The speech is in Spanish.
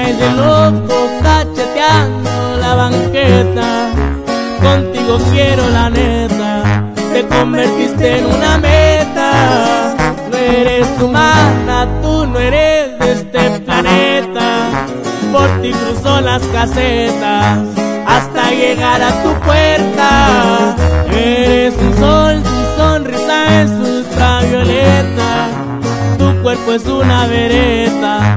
vienes de loco cacheteando la banqueta. Contigo quiero la neta, te convertiste en una meta. No eres humana, tú no eres de este planeta. Por ti cruzó las casetas hasta llegar a tu puerta. Eres un sol, tu sonrisa es ultravioleta, tu cuerpo es una vereda.